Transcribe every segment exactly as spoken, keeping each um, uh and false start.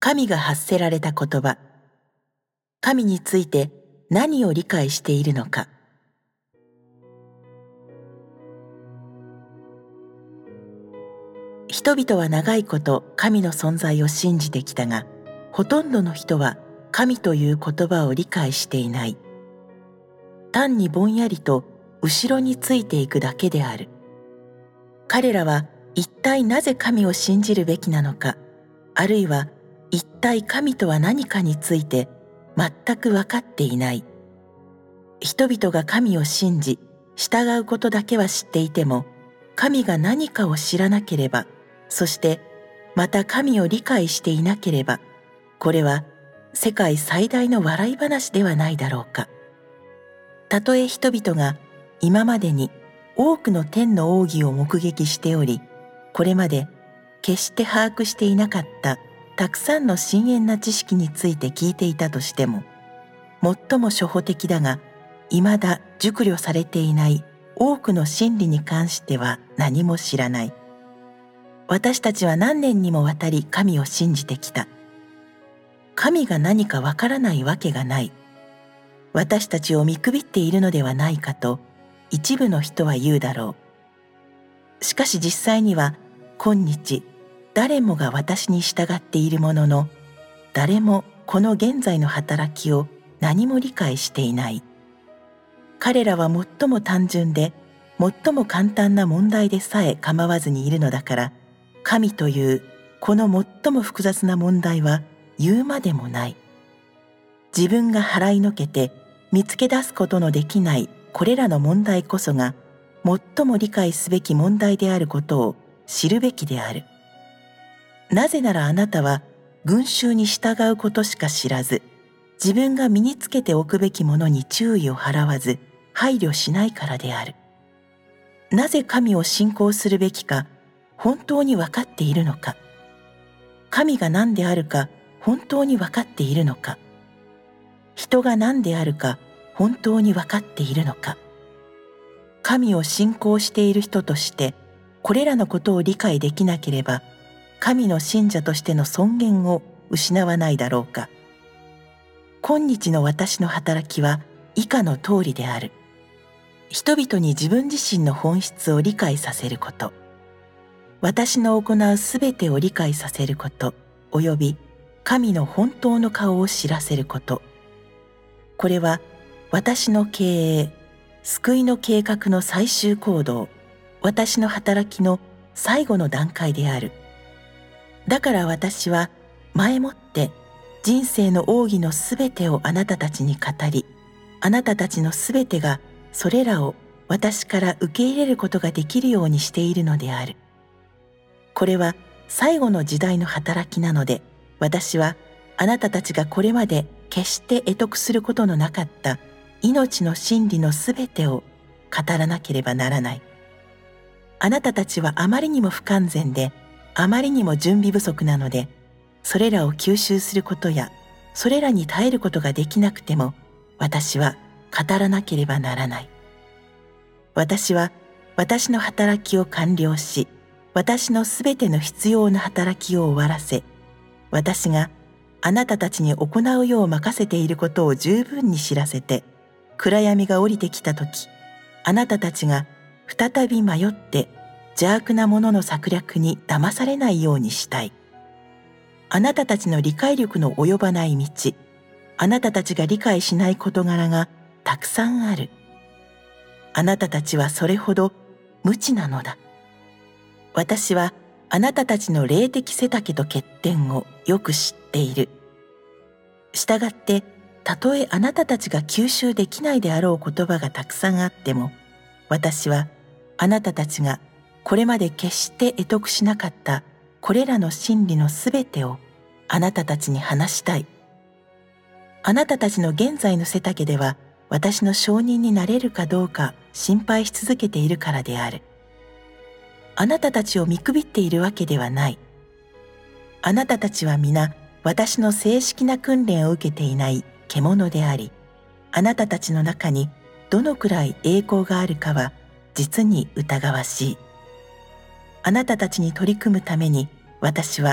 神が発せられた言葉。神について何を理解しているのか。人々は長いこと神の存在を信じてきたが、ほとんどの人は神という言葉を理解していない。単にぼんやりと後ろについていくだけである。彼らは一体なぜ神を信じるべきなのか、あるいは一体神とは何かについて全く分かっていない。人々が神を信じ、従うことだけは知っていても、神が何かを知らなければ、そしてまた神を理解していなければ、これは世界最大の笑い話ではないだろうか。たとえ人々が今までに多くの天の奥義を目撃しており、これまで決して把握していなかったたくさんの深遠な知識について聞いていたとしても、最も初歩的だが未だ熟慮されていない多くの真理に関しては何も知らない。私たちは何年にもわたり神を信じてきた。神が何かわからないわけがない。私たちを見くびっているのではないかと一部の人は言うだろう。しかし実際には今日誰もが私に従っているものの、誰もこの現在の働きを何も理解していない。彼らは最も単純で最も簡単な問題でさえ構わずにいるのだから、神というこの最も複雑な問題は言うまでもない。自分が払いのけて見つけ出すことのできないこれらの問題こそが最も理解すべき問題であることを知るべきである。なぜならあなたは群衆に従うことしか知らず、自分が身につけておくべきものに注意を払わず配慮しないからである。なぜ神を信仰するべきか本当に分かっているのか。神が何であるか本当に分かっているのか。人が何であるか本当に分かっているのか。神を信仰している人としてこれらのことを理解できなければ、神の信者としての尊厳を失わないだろうか。今日の私の働きは以下の通りである。人々に自分自身の本質を理解させること、私の行うすべてを理解させること、および神の本当の顔を知らせること。これは私の経営、救いの計画の最終行動、私の働きの最後の段階である。だから私は前もって人生の奥義のすべてをあなたたちに語り、あなたたちのすべてがそれらを私から受け入れることができるようにしているのである。これは最後の時代の働きなので、私はあなたたちがこれまで決して得得することのなかった命の真理のすべてを語らなければならない。あなたたちはあまりにも不完全で、あまりにも準備不足なので、それらを吸収することや、それらに耐えることができなくても、私は語らなければならない。私は私の働きを完了し、私のすべての必要な働きを終わらせ、私があなたたちに行うよう任せていることを十分に知らせて、暗闇が降りてきたとき、あなたたちが再び迷って邪悪なものの策略に騙されないようにしたい。あなたたちの理解力の及ばない道、あなたたちが理解しない事柄がたくさんある。あなたたちはそれほど無知なのだ。私はあなたたちの霊的背丈と欠点をよく知っている。したがって、たとえあなたたちが吸収できないであろう言葉がたくさんあっても、私はあなたたちがこれまで決して得得しなかったこれらの真理のすべてをあなたたちに話したい。あなたたちの現在の背丈では私の証人になれるかどうか心配し続けているからである。あなたたちを見くびっているわけではない。あなたたちは皆私の正式な訓練を受けていない獣であり、あなたたちの中にどのくらい栄光があるかは実に疑わしい。あなたたちに取り組むために私は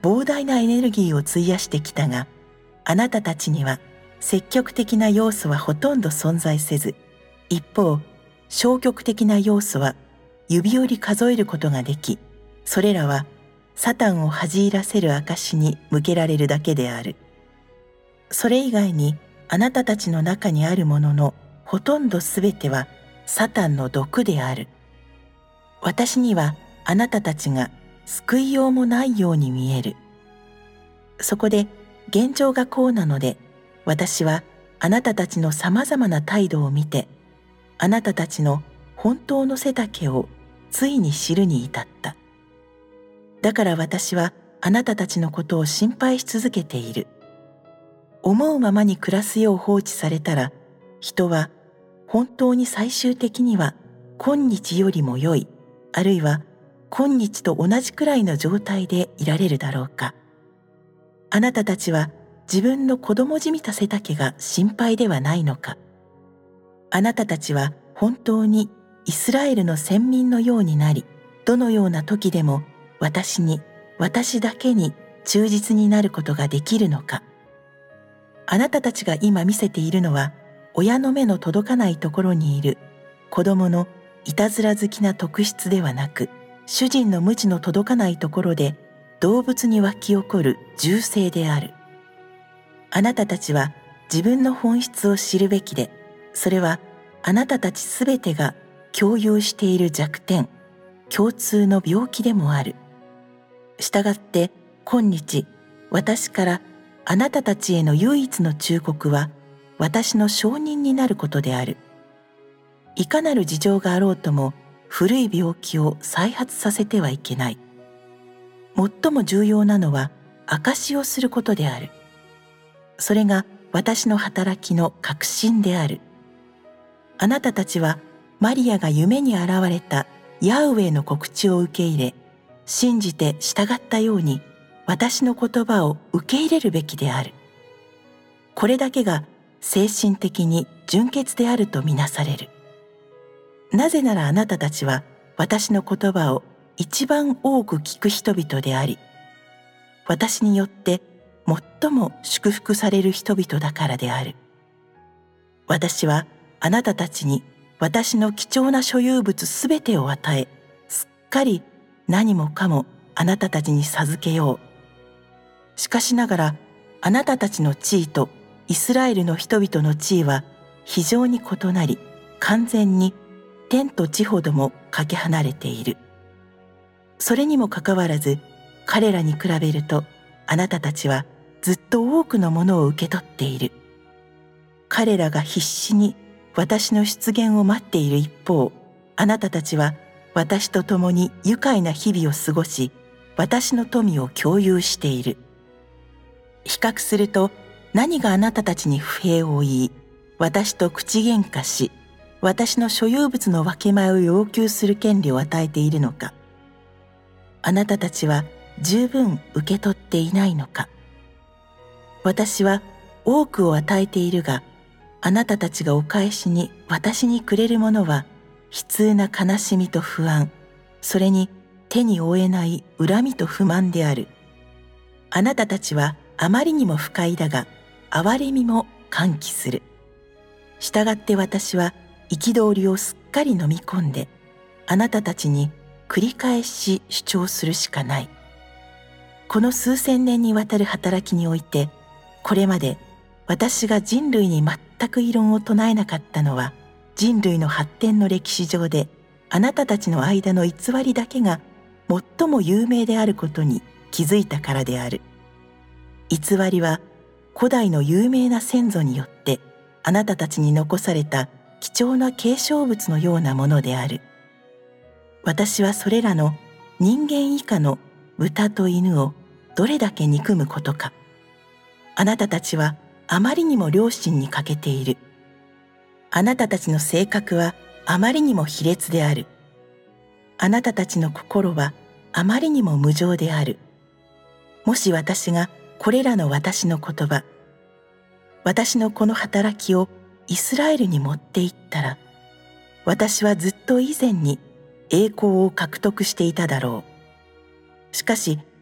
膨大なエネルギーを費やしてきたが、あなたたちには積極的な要素はほとんど存在せず、一方消極的な要素は指折り数えることができ、それらはサタンを恥じらせる証に向けられるだけである。それ以外にあなたたちの中にあるもののほとんどすべてはサタンの毒である。私にはあなたたちが救いようもないように見える。そこで現状がこうなので、私はあなたたちのさまざまな態度を見て、あなたたちの本当の背丈をついに知るに至った。だから私はあなたたちのことを心配し続けている。思うままに暮らすよう放置されたら、人は本当に最終的には今日よりも良い、あるいは今日と同じくらいの状態でいられるだろうか。あなたたちは自分の子供じみた背丈が心配ではないのか。あなたたちは本当にイスラエルの先民のようになり、どのような時でも私に、私だけに忠実になることができるのか。あなたたちが今見せているのは、親の目の届かないところにいる子供のいたずら好きな特質ではなく、主人の無知の届かないところで動物に湧き起こる銃声である。あなたたちは自分の本質を知るべきで、それはあなたたちすべてが共有している弱点、共通の病気でもある。したがって今日、私からあなたたちへの唯一の忠告は、私の証人になることである。いかなる事情があろうとも、古い病気を再発させてはいけない。最も重要なのは証しをすることである。それが私の働きの確信である。あなたたちはマリアが夢に現れたヤウウェイの告知を受け入れ、信じて従ったように私の言葉を受け入れるべきである。これだけが精神的に純潔であるとみなされる。なぜならあなたたちは私の言葉を一番多く聞く人々であり、私によって最も祝福される人々だからである。私はあなたたちに私の貴重な所有物すべてを与え、すっかり何もかもあなたたちに授けよう。しかしながらあなたたちの地位とイスラエルの人々の地位は非常に異なり、完全に天と地ほどもかけ離れている。それにもかかわらず、彼らに比べるとあなたたちはずっと多くのものを受け取っている。彼らが必死に私の出現を待っている一方、あなたたちは私と共に愉快な日々を過ごし、私の富を共有している。比較すると、何があなたたちに不平を言い、私と口喧嘩し、私の所有物の分け前を要求する権利を与えているのか。あなたたちは十分受け取っていないのか。私は多くを与えているが、あなたたちがお返しに私にくれるものは、悲痛な悲しみと不安、それに手に負えない恨みと不満である。あなたたちはあまりにも不快だが、憐れみも喚起する。したがって私は憤りをすっかり飲み込んで、あなたたちに繰り返し主張するしかない。この数千年にわたる働きにおいて、これまで私が人類に全く異論を唱えなかったのは、人類の発展の歴史上であなたたちの間の偽りだけが最も有名であることに気づいたからである。偽りは古代の有名な先祖によってあなたたちに残された貴重な継承物のようなものである。私はそれらの人間以下の豚と犬をどれだけ憎むことか。あなたたちはあまりにも良心に欠けている。あなたたちの性格はあまりにも卑劣である。あなたたちの心はあまりにも無情である。もし私がこれらの私の言葉、私のこの働きをイスラエルに持っていったら、私はずっと以前に栄光を獲得していただろう。しかし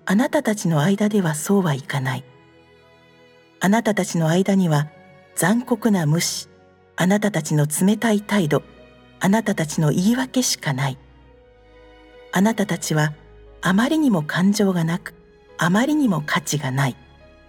あなたたちの間ではそうはいかない。あなたたちの間には残酷な無視、あなたたちの冷たい態度、あなたたちの言い訳しかない。あなたたちはあまりにも感情がなく、あまりにも価値がない。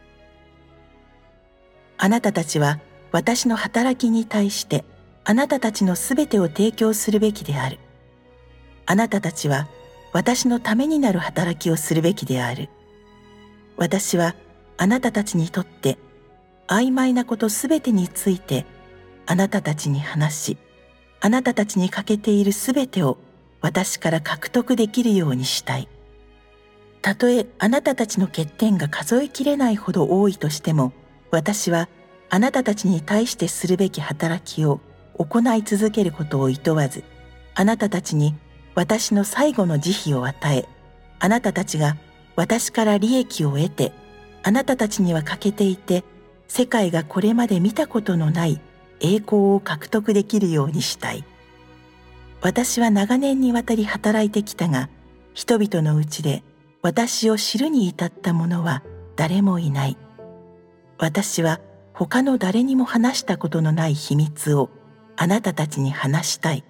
あなたたちは私の働きに対してあなたたちのすべてを提供するべきである。あなたたちは私のためになる働きをするべきである。私はあなたたちにとって曖昧なことすべてについてあなたたちに話し、あなたたちに欠けているすべてを私から獲得できるようにしたい。たとえあなたたちの欠点が数えきれないほど多いとしても、私はあなたたちに対してするべき働きを行い続けることを厭わず、あなたたちに私の最後の慈悲を与え、あなたたちが私から利益を得て、あなたたちには欠けていて、世界がこれまで見たことのない栄光を獲得できるようにしたい。私は長年にわたり働いてきたが、人々のうちで私を知るに至った者は誰もいない。私は他の誰にも話したことのない秘密をあなたたちに話したい。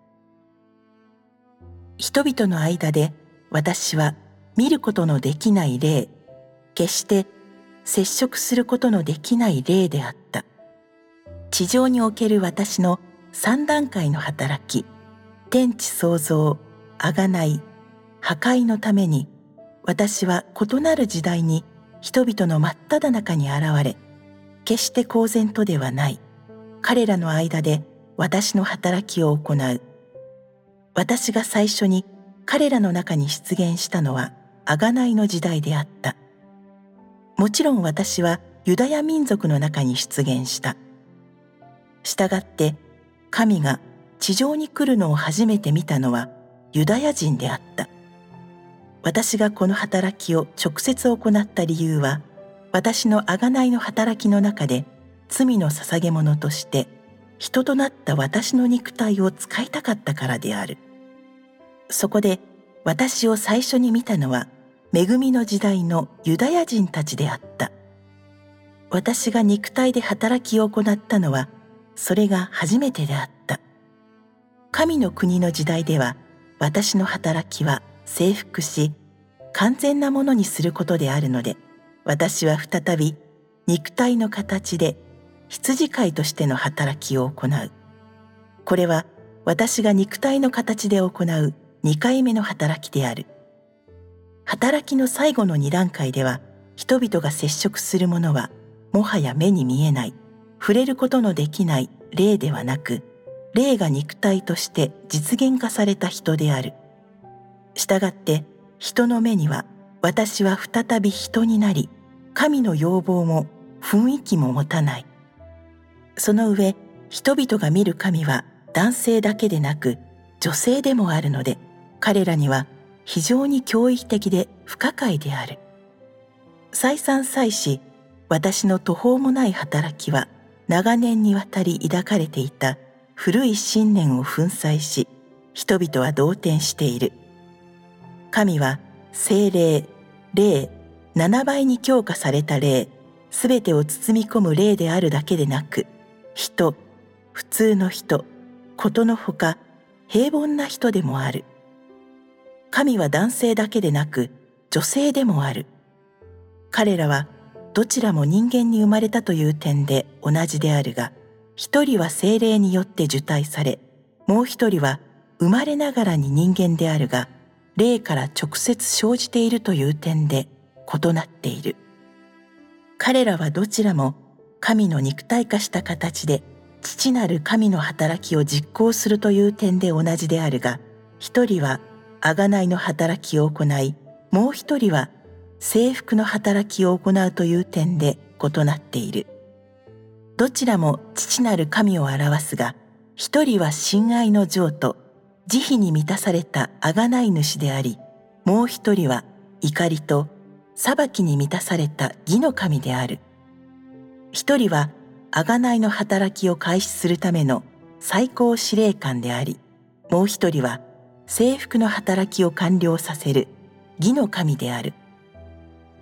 人々の間で私は見ることのできない霊、決して接触することのできない霊であった。地上における私の三段階の働き、天地創造、贖い、破壊のために、私は異なる時代に人々の真っ只中に現れ、決して公然とではない、彼らの間で私の働きを行う。私が最初に彼らの中に出現したのは贖いの時代であった。もちろん私はユダヤ民族の中に出現した。したがって神が地上に来るのを初めて見たのはユダヤ人であった。私がこの働きを直接行った理由は、私の贖いの働きの中で罪の捧げ物として人となった私の肉体を使いたかったからである。そこで私を最初に見たのは恵みの時代のユダヤ人たちであった。私が肉体で働きを行ったのはそれが初めてであった。神の国の時代では私の働きは征服し完全なものにすることであるので、私は再び肉体の形で羊飼いとしての働きを行う。これは私が肉体の形で行う二回目の働きである。働きの最後の二段階では、人々が接触するものはもはや目に見えない、触れることのできない霊ではなく、霊が肉体として実現化された人である。したがって人の目には私は再び人になり、神の要望も雰囲気も持たない。その上、人々が見る神は男性だけでなく女性でもあるので、彼らには非常に驚異的で不可解である。再三再四、私の途方もない働きは長年にわたり抱かれていた古い信念を粉砕し、人々は動転している。神は聖霊、霊、七倍に強化された霊、すべてを包み込む霊であるだけでなく、人、普通の人、ことのほか平凡な人でもある。神は男性だけでなく女性でもある。彼らはどちらも人間に生まれたという点で同じであるが、一人は聖霊によって受胎され、もう一人は生まれながらに人間であるが、霊から直接生じているという点で異なっている。彼らはどちらも神の肉体化した形で父なる神の働きを実行するという点で同じであるが、一人は贖いの働きを行い、もう一人は征服の働きを行うという点で異なっている。どちらも父なる神を表すが、一人は親愛の情と慈悲に満たされた贖い主であり、もう一人は怒りと裁きに満たされた義の神である。一人は贖いの働きを開始するための最高司令官であり、もう一人は征服の働きを完了させる義の神である。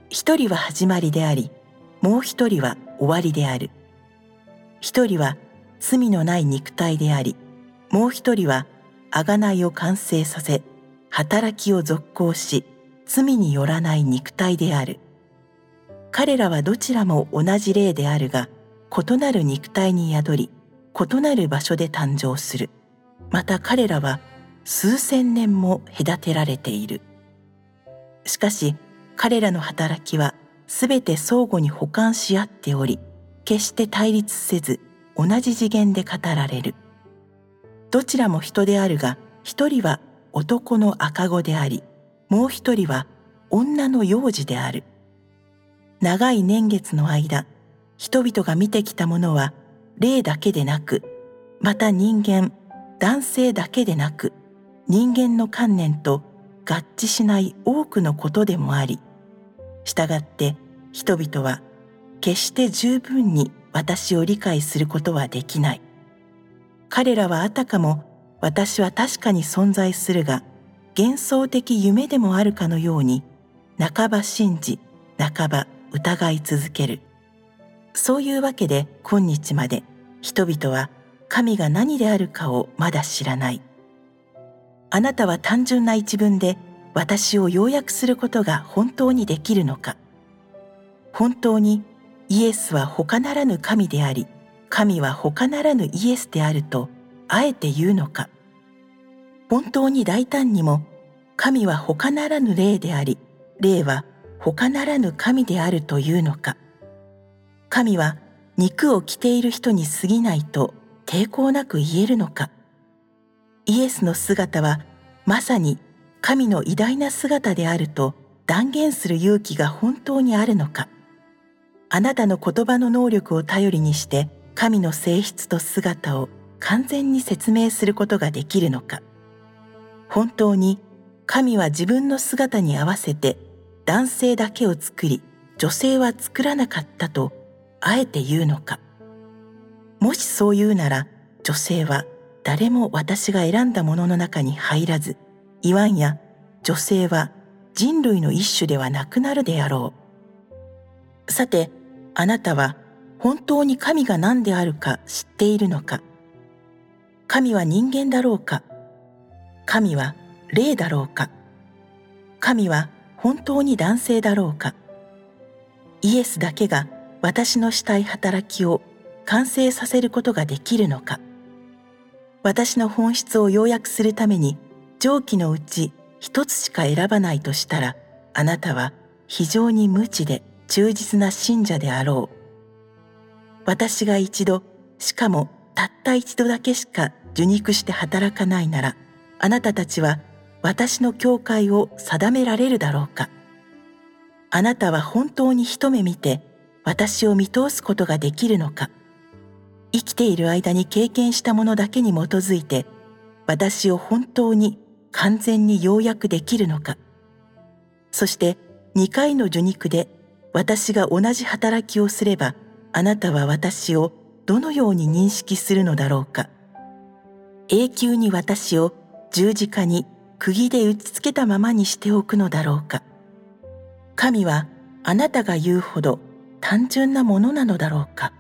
一人は始まりであり、もう一人は終わりである。一人は罪のない肉体であり、もう一人は贖いを完成させ、働きを続行し、罪によらない肉体である。彼らはどちらも同じ霊であるが、異なる肉体に宿り、異なる場所で誕生する。また彼らは数千年も隔てられている。しかし彼らの働きはすべて相互に補完し合っており、決して対立せず同じ次元で語られる。どちらも人であるが、一人は男の赤子であり、もう一人は女の幼児である。長い年月の間、人々が見てきたものは霊だけでなく、また人間、男性だけでなく、人間の観念と合致しない多くのことでもあり、したがって人々は決して十分に私を理解することはできない。彼らはあたかも私は確かに存在するが、幻想的夢でもあるかのように、半ば信じ、半ば疑い続ける。そういうわけで今日まで人々は神が何であるかをまだ知らない。あなたは単純な一文で私を要約することが本当にできるのか。本当にイエスは他ならぬ神であり、神は他ならぬイエスであるとあえて言うのか。本当に大胆にも神は他ならぬ霊であり、霊は他ならぬ神であるというのか。神は肉を着ている人に過ぎないと抵抗なく言えるのか。イエスの姿はまさに神の偉大な姿であると断言する勇気が本当にあるのか。あなたの言葉の能力を頼りにして神の性質と姿を完全に説明することができるのか。本当に神は自分の姿に合わせて男性だけを作り、女性は作らなかったとあえて言うのか。もしそう言うなら、女性は誰も私が選んだものの中に入らず、いわんや女性は人類の一種ではなくなるであろう。さて、あなたは本当に神が何であるか知っているのか。神は人間だろうか。神は霊だろうか。神は本当に男性だろうか。イエスだけが私のしたい働きを完成させることができるのか。私の本質を要約するために上記のうち一つしか選ばないとしたら、あなたは非常に無知で忠実な信者であろう。私が一度、しかもたった一度だけしか受肉して働かないなら、あなたたちは私の教会を定められるだろうか。あなたは本当に一目見て私を見通すことができるのか。生きている間に経験したものだけに基づいて私を本当に完全に要約できるのか。そして二回の受肉で私が同じ働きをすれば、あなたは私をどのように認識するのだろうか。永久に私を十字架に釘で打ちつけたままにしておくのだろうか。神はあなたが言うほど単純なものなのだろうか。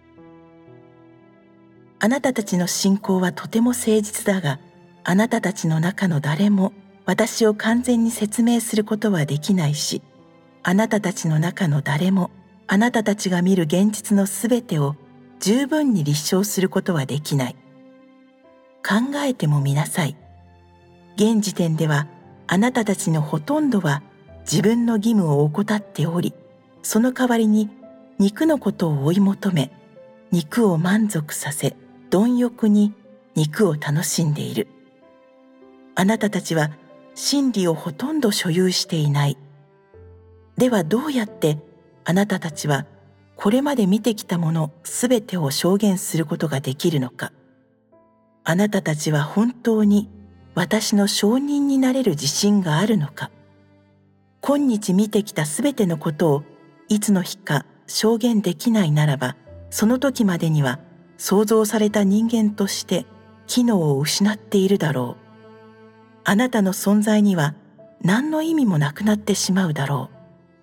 あなたたちの信仰はとても誠実だが、あなたたちの中の誰も私を完全に説明することはできないし、あなたたちの中の誰もあなたたちが見る現実のすべてを十分に立証することはできない。考えてもみなさい。現時点ではあなたたちのほとんどは自分の義務を怠っており、その代わりに肉のことを追い求め、肉を満足させ、貪欲に肉を楽しんでいる。あなたたちは真理をほとんど所有していない。ではどうやってあなたたちはこれまで見てきたものすべてを証言することができるのか。あなたたちは本当に私の証人になれる自信があるのか。今日見てきたすべてのことをいつの日か証言できないならば、その時までには創造された人間として機能を失っているだろう。あなたの存在には何の意味もなくなってしまうだろう。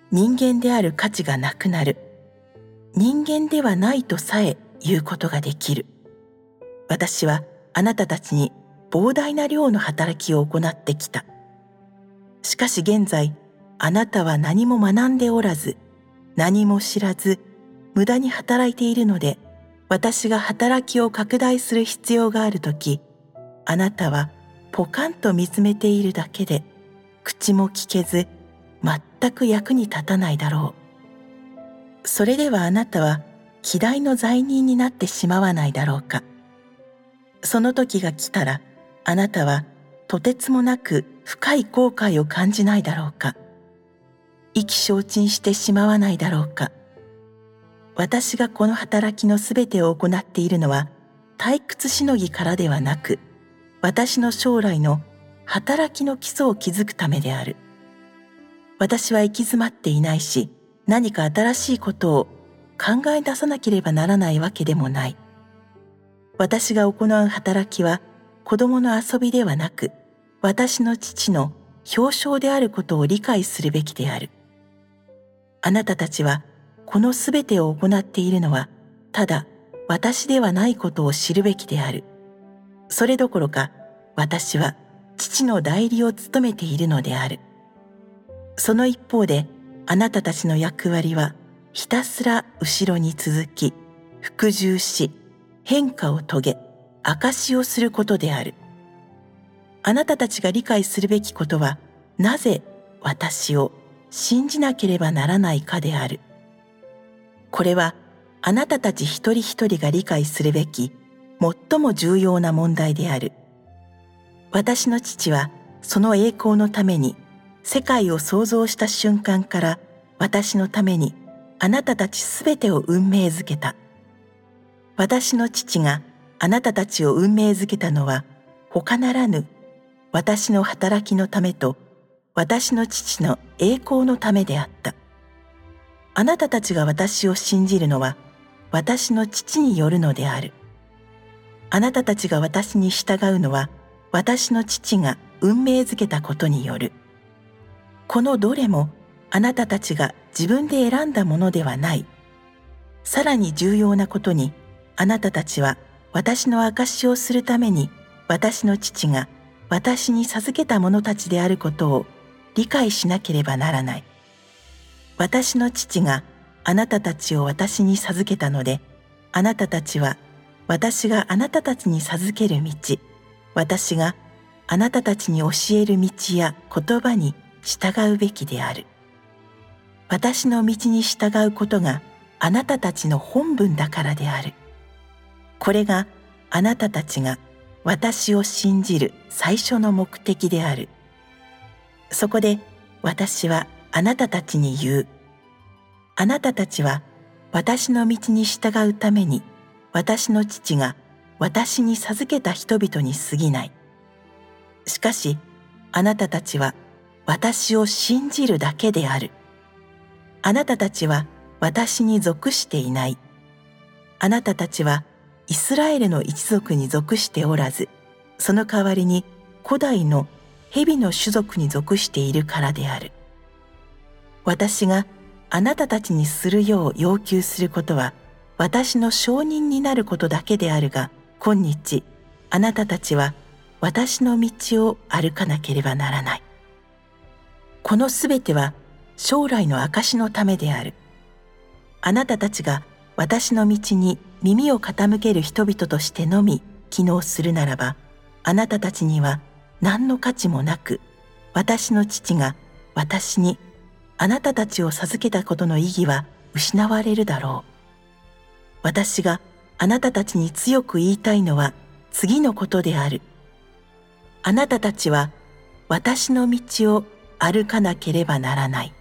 人間である価値がなくなる。人間ではないとさえ言うことができる。私はあなたたちに膨大な量の働きを行ってきた。しかし現在、あなたは何も学んでおらず、何も知らず、無駄に働いているので、私が働きを拡大する必要があるとき、あなたはポカンと見つめているだけで、口も聞けず、全く役に立たないだろう。それではあなたは希代の罪人になってしまわないだろうか。その時が来たら、あなたはとてつもなく深い後悔を感じないだろうか。意気消沈してしまわないだろうか。私がこの働きのすべてを行っているのは、退屈しのぎからではなく、私の将来の働きの基礎を築くためである。私は行き詰まっていないし、何か新しいことを考え出さなければならないわけでもない。私が行う働きは子供の遊びではなく、私の父の表彰であることを理解するべきである。あなたたちはこのすべてを行っているのは、ただ私ではないことを知るべきである。それどころか、私は父の代理を務めているのである。その一方で、あなたたちの役割はひたすら後ろに続き、服従し、変化を遂げ、証しをすることである。あなたたちが理解するべきことは、なぜ私を信じなければならないかである。これはあなたたち一人一人が理解するべき最も重要な問題である。私の父はその栄光のために世界を創造した瞬間から私のためにあなたたちすべてを運命づけた。私の父があなたたちを運命づけたのは他ならぬ私の働きのためと私の父の栄光のためであった。あなたたちが私を信じるのは私の父によるのである。あなたたちが私に従うのは私の父が運命づけたことによる。このどれもあなたたちが自分で選んだものではない。さらに重要なことに、あなたたちは私の証しをするために私の父が私に授けた者たちであることを理解しなければならない。私の父があなたたちを私に授けたので、あなたたちは私があなたたちに授ける道、私があなたたちに教える道や言葉に従うべきである。私の道に従うことがあなたたちの本分だからである。これがあなたたちが私を信じる最初の目的である。そこで私はあなたたちに言う。あなたたちは私の道に従うために私の父が私に授けた人々に過ぎない。しかしあなたたちは私を信じるだけである。あなたたちは私に属していない。あなたたちはイスラエルの一族に属しておらず、その代わりに古代の蛇の種族に属しているからである。私があなたたちにするよう要求することは、私の証人になることだけであるが、今日あなたたちは私の道を歩かなければならない。このすべては将来の証のためである。あなたたちが私の道に耳を傾ける人々としてのみ機能するならば、あなたたちには何の価値もなく、私の父が私にあなたたちを授けたことの意義は失われるだろう。私があなたたちに強く言いたいのは次のことである。あなたたちは私の道を歩かなければならない。